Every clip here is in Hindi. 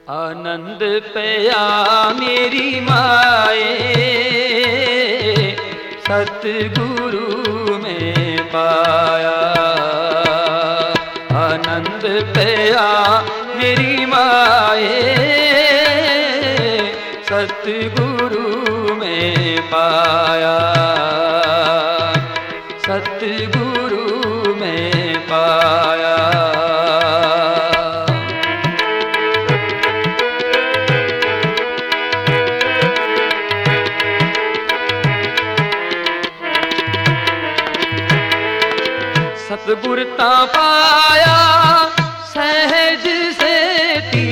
आनंद पया मेरी माए, सतगुरु में पाया। आनंद पया मेरी माए, सतगुरु में पाया। सतगुरु में पाया। सतगुर ता पाया सहज सेती,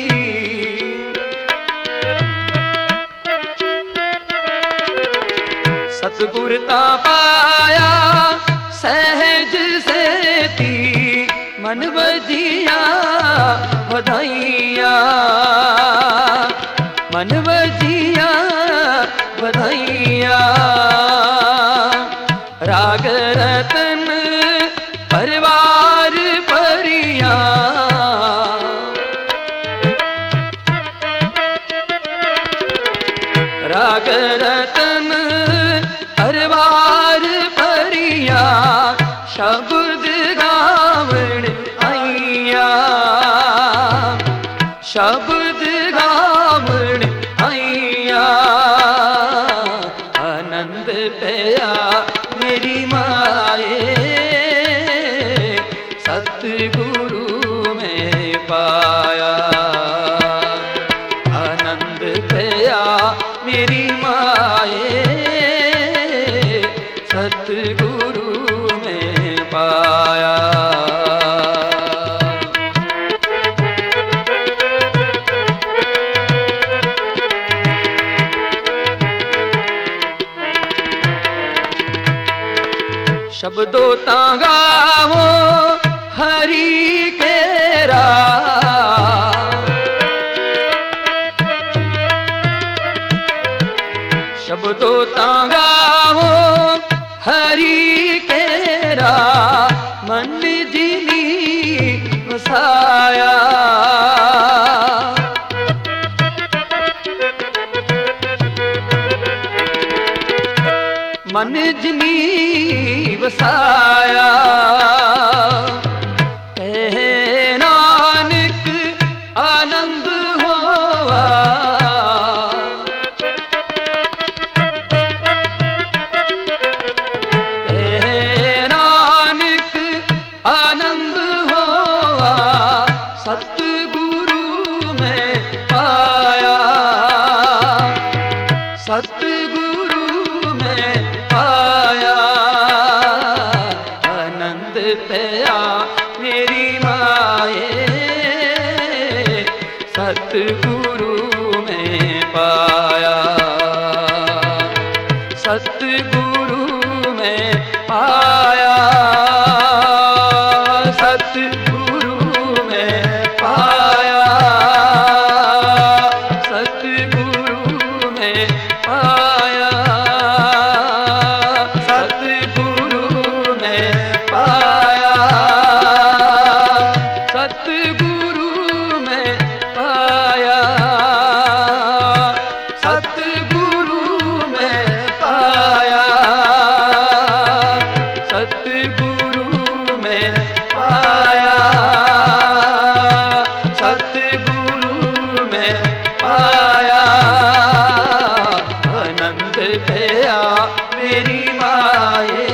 सतगुर ता पाया सहज सेती। मन वजिया बधाइया, मन वजिया बधाइया। राग रतन परिवार परिया, राग रतन परिवार परिया। शब्द गावण आइया, शब्द गावण आइया। आनंद पया मेरी माए, सतगुरु में पाया। आनंद पया मेरी माए, सतगुरु में पाया। शब्दों ता गावो हरि केरा, शब्दों ता गावो हरि केरा। मन जिनी वसाया, मन जिनी वसाया। कहे नानक आनंद होवा, कहे नानक आनंद होवा। सतगुरु में पाया, सतगुरु में पाया। आनंद पया मेरी माए, सतगुरु में पाया। सतगुरु में पाया, सतगुरु में पाया। सतगुरु में पाया, सतगुरु में पाया। सतगुरु में पाया, सतगुरु में पाया। सतगुरु में पाया, सतगुरु में पाया। आनंद पया मेरी माए,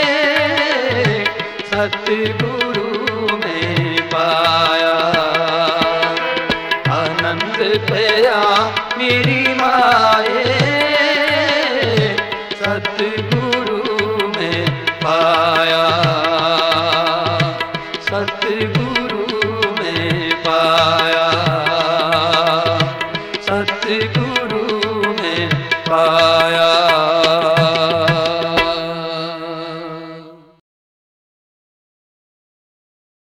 सतगुरु में पाया। आनंद पया मेरी माए, सतगुरु